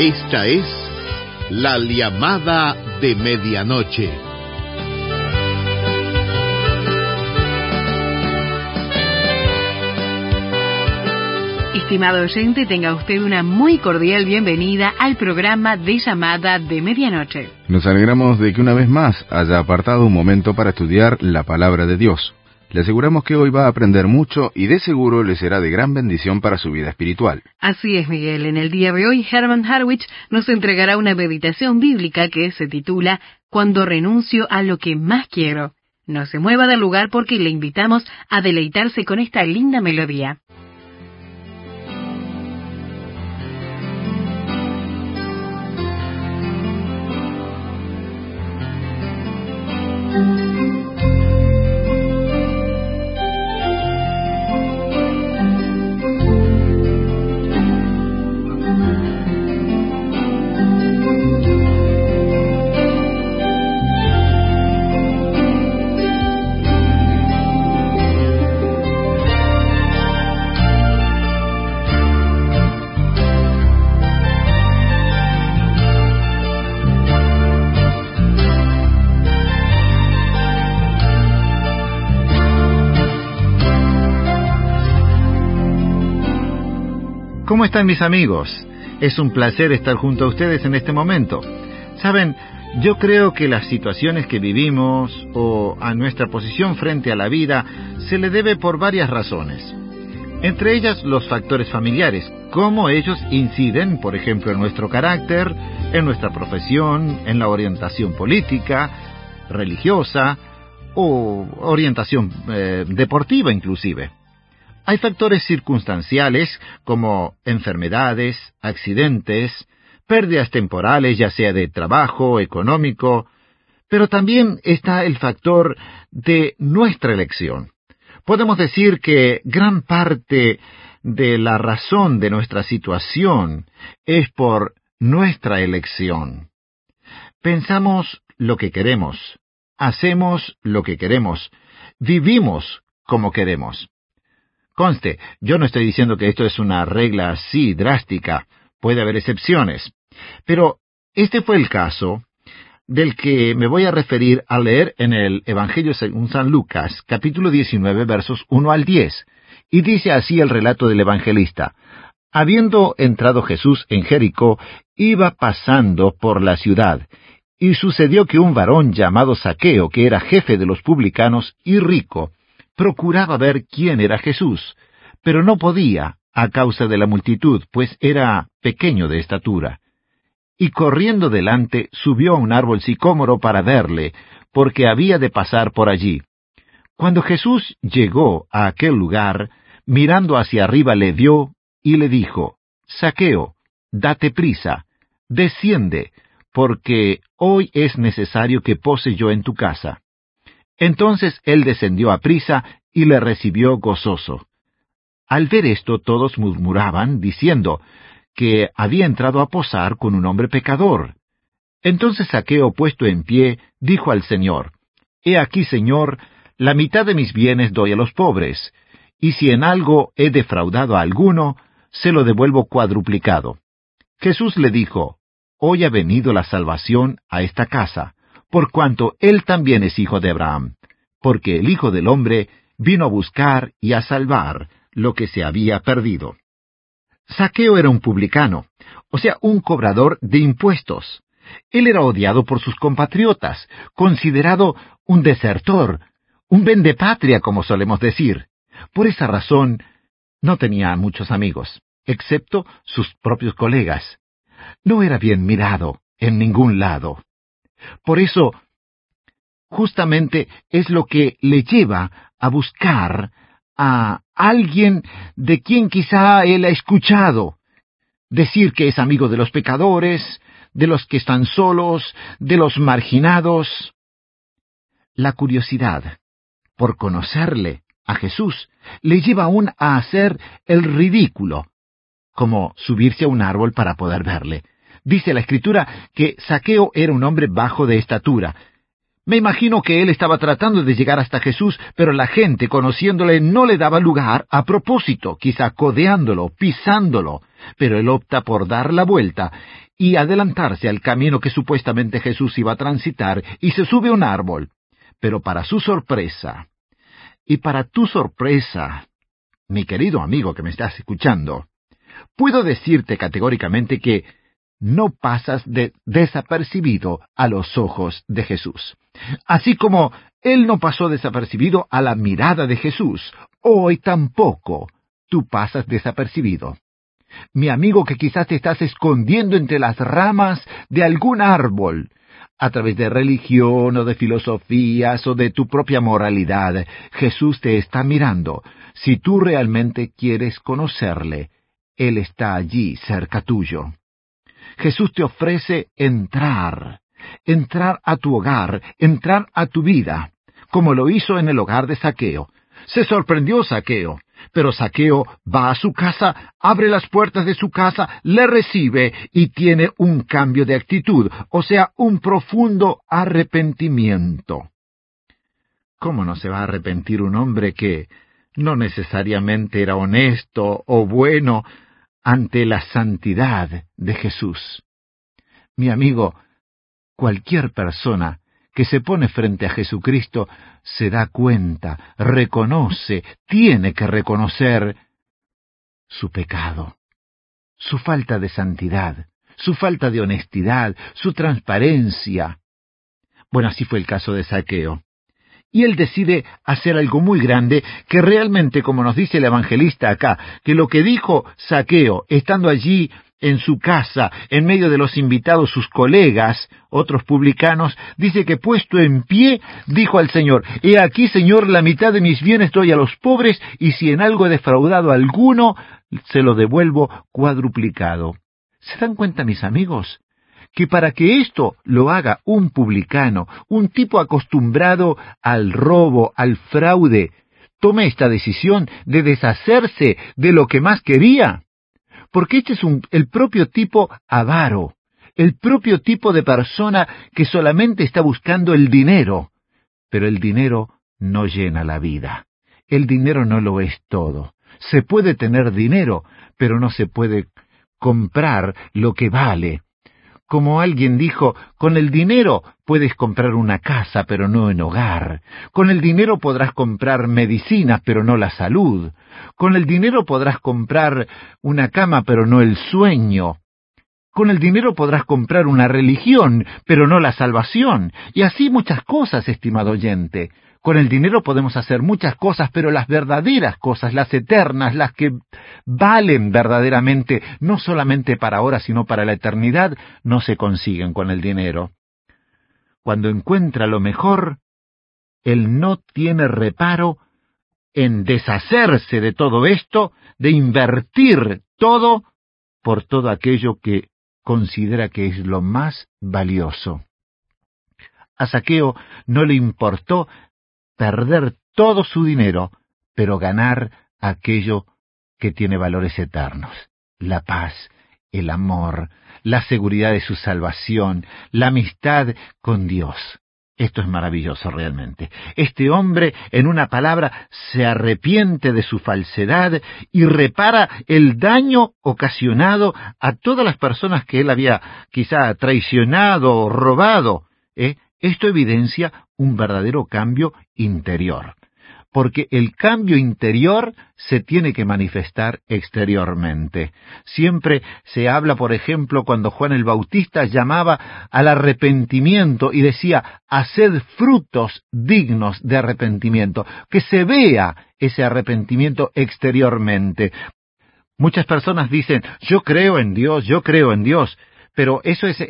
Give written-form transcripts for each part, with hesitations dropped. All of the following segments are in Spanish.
Esta es la llamada de medianoche. Estimado oyente, tenga usted una muy cordial bienvenida al programa de llamada de medianoche. Nos alegramos de que una vez más haya apartado un momento para estudiar la palabra de Dios. Le aseguramos que hoy va a aprender mucho y de seguro le será de gran bendición para su vida espiritual. Así es, Miguel. En el día de hoy, Herman Harwich nos entregará una meditación bíblica que se titula Cuando renuncio a lo que más quiero. No se mueva del lugar porque le invitamos a deleitarse con esta linda melodía. ¿Cómo están mis amigos? Es un placer estar junto a ustedes en este momento. Saben, yo creo que las situaciones que vivimos o a nuestra posición frente a la vida se le debe por varias razones. Entre ellas los factores familiares, cómo ellos inciden, por ejemplo, en nuestro carácter, en nuestra profesión, en la orientación política, religiosa o orientación deportiva inclusive. Hay factores circunstanciales como enfermedades, accidentes, pérdidas temporales, ya sea de trabajo, económico, pero también está el factor de nuestra elección. Podemos decir que gran parte de la razón de nuestra situación es por nuestra elección. Pensamos lo que queremos, hacemos lo que queremos, vivimos como queremos. Conste, yo no estoy diciendo que esto es una regla así drástica, puede haber excepciones, pero este fue el caso del que me voy a referir al leer en el Evangelio según San Lucas, capítulo 19, versos 1 al 10, y dice así el relato del evangelista. Habiendo entrado Jesús en Jericó, iba pasando por la ciudad, y sucedió que un varón llamado Zaqueo, que era jefe de los publicanos y rico, procuraba ver quién era Jesús, pero no podía, a causa de la multitud, pues era pequeño de estatura. Y corriendo delante, subió a un árbol sicómoro para verle, porque había de pasar por allí. Cuando Jesús llegó a aquel lugar, mirando hacia arriba le vio, y le dijo, Zaqueo, date prisa, desciende, porque hoy es necesario que pose yo en tu casa. Entonces él descendió aprisa y le recibió gozoso. Al ver esto todos murmuraban, diciendo que había entrado a posar con un hombre pecador. Entonces Zaqueo, puesto en pie, dijo al Señor, He aquí, Señor, la mitad de mis bienes doy a los pobres, y si en algo he defraudado a alguno, se lo devuelvo cuadruplicado. Jesús le dijo, Hoy ha venido la salvación a esta casa, por cuanto él también es hijo de Abraham, porque el Hijo del Hombre vino a buscar y a salvar lo que se había perdido. Zaqueo era un publicano, o sea, un cobrador de impuestos. Él era odiado por sus compatriotas, considerado un desertor, un vendepatria, como solemos decir. Por esa razón, no tenía muchos amigos, excepto sus propios colegas. No era bien mirado en ningún lado. Por eso, justamente es lo que le lleva a buscar a alguien de quien quizá él ha escuchado decir que es amigo de los pecadores, de los que están solos, de los marginados. La curiosidad por conocerle a Jesús le lleva aún a hacer el ridículo, como subirse a un árbol para poder verle. Dice la Escritura que Zaqueo era un hombre bajo de estatura. Me imagino que él estaba tratando de llegar hasta Jesús, pero la gente, conociéndole, no le daba lugar a propósito, quizá codeándolo, pisándolo, pero él opta por dar la vuelta y adelantarse al camino que supuestamente Jesús iba a transitar, y se sube a un árbol. Pero para su sorpresa, y para tu sorpresa, mi querido amigo que me estás escuchando, puedo decirte categóricamente que no pasas desapercibido a los ojos de Jesús. Así como Él no pasó desapercibido a la mirada de Jesús, hoy tampoco tú pasas desapercibido. Mi amigo que quizás te estás escondiendo entre las ramas de algún árbol, a través de religión o de filosofías o de tu propia moralidad, Jesús te está mirando. Si tú realmente quieres conocerle, Él está allí cerca tuyo. Jesús te ofrece entrar a tu hogar, entrar a tu vida, como lo hizo en el hogar de Zaqueo. Se sorprendió Zaqueo, pero Zaqueo va a su casa, abre las puertas de su casa, le recibe y tiene un cambio de actitud, o sea, un profundo arrepentimiento. ¿Cómo no se va a arrepentir un hombre que no necesariamente era honesto o bueno ante la santidad de Jesús? Mi amigo, cualquier persona que se pone frente a Jesucristo se da cuenta, reconoce, tiene que reconocer su pecado, su falta de santidad, su falta de honestidad, su transparencia. Bueno, así fue el caso de Zaqueo. Y él decide hacer algo muy grande, que realmente, como nos dice el evangelista acá, que lo que dijo Zaqueo, estando allí en su casa, en medio de los invitados, sus colegas, otros publicanos, dice que puesto en pie, dijo al Señor: «He aquí, Señor, la mitad de mis bienes doy a los pobres, y si en algo he defraudado a alguno, se lo devuelvo cuadruplicado». ¿Se dan cuenta, mis amigos? Que para que esto lo haga un publicano, un tipo acostumbrado al robo, al fraude, tome esta decisión de deshacerse de lo que más quería. Porque este es el propio tipo avaro, el propio tipo de persona que solamente está buscando el dinero. Pero el dinero no llena la vida. El dinero no lo es todo. Se puede tener dinero, pero no se puede comprar lo que vale. Como alguien dijo, con el dinero puedes comprar una casa, pero no un hogar. Con el dinero podrás comprar medicinas, pero no la salud. Con el dinero podrás comprar una cama, pero no el sueño. Con el dinero podrás comprar una religión, pero no la salvación. Y así muchas cosas, estimado oyente. Con el dinero podemos hacer muchas cosas, pero las verdaderas cosas, las eternas, las que valen verdaderamente, no solamente para ahora, sino para la eternidad, no se consiguen con el dinero. Cuando encuentra lo mejor, él no tiene reparo en deshacerse de todo esto, de invertir todo por todo aquello que considera que es lo más valioso. A Zaqueo no le importó perder todo su dinero, pero ganar aquello que tiene valores eternos: la paz, el amor, la seguridad de su salvación, la amistad con Dios. Esto es maravilloso realmente. Este hombre, en una palabra, se arrepiente de su falsedad y repara el daño ocasionado a todas las personas que él había quizá traicionado o robado. Esto evidencia un verdadero cambio interior, porque el cambio interior se tiene que manifestar exteriormente. Siempre se habla, por ejemplo, cuando Juan el Bautista llamaba al arrepentimiento y decía: «Haced frutos dignos de arrepentimiento», que se vea ese arrepentimiento exteriormente. Muchas personas dicen: «Yo creo en Dios», pero eso es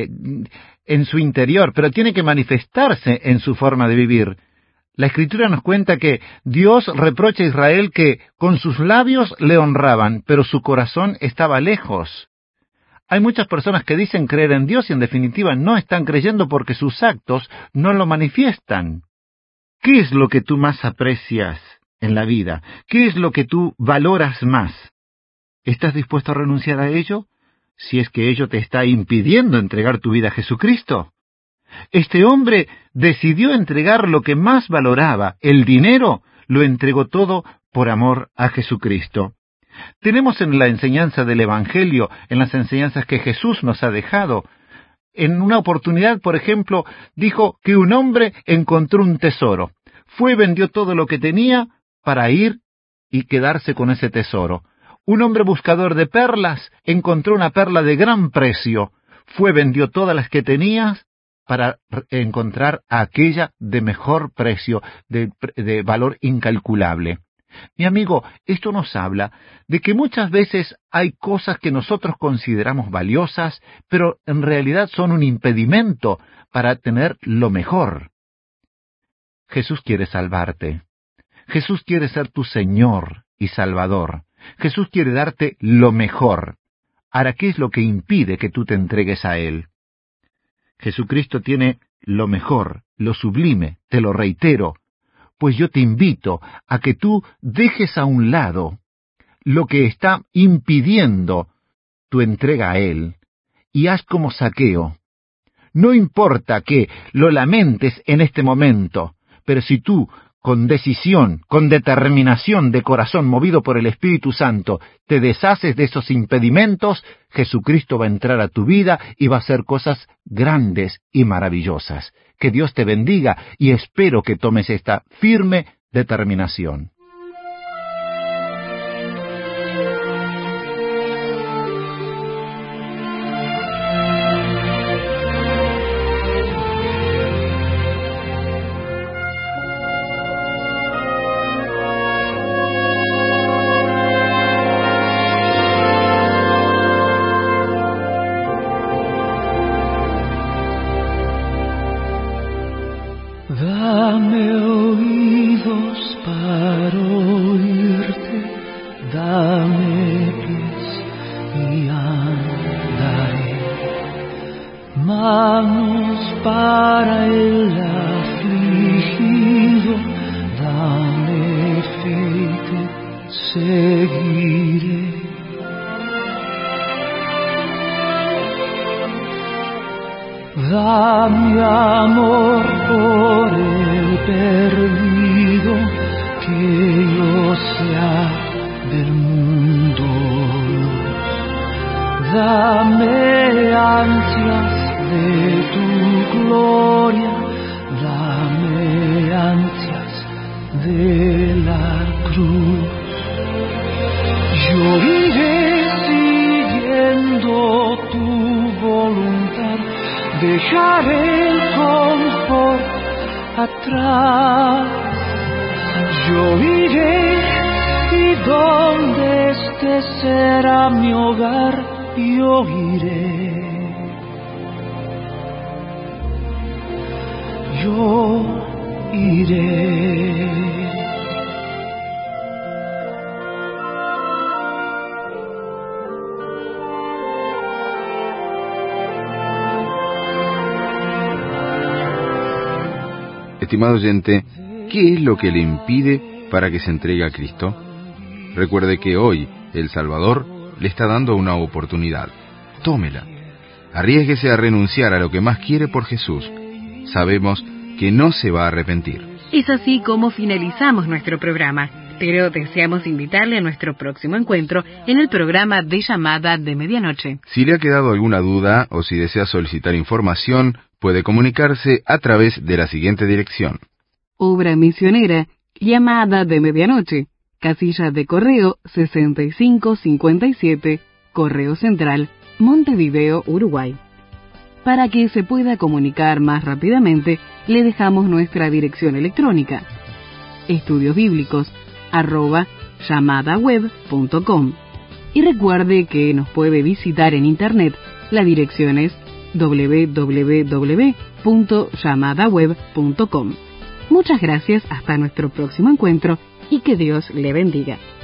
en su interior, pero tiene que manifestarse en su forma de vivir. La Escritura nos cuenta que Dios reprocha a Israel que con sus labios le honraban, pero su corazón estaba lejos. Hay muchas personas que dicen creer en Dios y en definitiva no están creyendo porque sus actos no lo manifiestan. ¿Qué es lo que tú más aprecias en la vida? ¿Qué es lo que tú valoras más? ¿Estás dispuesto a renunciar a ello? Si es que ello te está impidiendo entregar tu vida a Jesucristo. Este hombre decidió entregar lo que más valoraba, el dinero, lo entregó todo por amor a Jesucristo. Tenemos en la enseñanza del Evangelio, en las enseñanzas que Jesús nos ha dejado, en una oportunidad, por ejemplo, dijo que un hombre encontró un tesoro. Fue y vendió todo lo que tenía para ir y quedarse con ese tesoro. Un hombre buscador de perlas encontró una perla de gran precio. Fue, vendió todas las que tenía para encontrar aquella de mejor precio, de valor incalculable. Mi amigo, esto nos habla de que muchas veces hay cosas que nosotros consideramos valiosas, pero en realidad son un impedimento para tener lo mejor. Jesús quiere salvarte. Jesús quiere ser tu Señor y Salvador. Jesús quiere darte lo mejor. Ahora, ¿qué es lo que impide que tú te entregues a Él? Jesucristo tiene lo mejor, lo sublime, te lo reitero, pues yo te invito a que tú dejes a un lado lo que está impidiendo tu entrega a Él y haz como Zaqueo. No importa que lo lamentes en este momento, pero si tú, con decisión, con determinación de corazón movido por el Espíritu Santo, te deshaces de esos impedimentos, Jesucristo va a entrar a tu vida y va a hacer cosas grandes y maravillosas. Que Dios te bendiga y espero que tomes esta firme determinación. Dame oídos para oírte, dame pies y andaré, manos para el afligido, dame fe y te seguiré. Dame amor por el perdido, que yo sea del mundo luz. Dame ansias de tu gloria, dame ansias de la cruz. Yo iré siguiendo tu voluntad, dejaré el confort atrás. Yo iré y donde esté será mi hogar, yo iré. Yo iré. Estimado oyente, ¿qué es lo que le impide para que se entregue a Cristo? Recuerde que hoy el Salvador le está dando una oportunidad. Tómela. Arriésguese a renunciar a lo que más quiere por Jesús. Sabemos que no se va a arrepentir. Es así como finalizamos nuestro programa, pero deseamos invitarle a nuestro próximo encuentro en el programa de Llamada de Medianoche. Si le ha quedado alguna duda o si desea solicitar información, puede comunicarse a través de la siguiente dirección. Obra Misionera, Llamada de Medianoche, Casilla de Correo 6557, Correo Central, Montevideo, Uruguay. Para que se pueda comunicar más rápidamente, le dejamos nuestra dirección electrónica: estudiosbiblicos@llamadaweb.com. Y recuerde que nos puede visitar en internet. La dirección es www.llamadaweb.com. Muchas gracias, hasta nuestro próximo encuentro y que Dios le bendiga.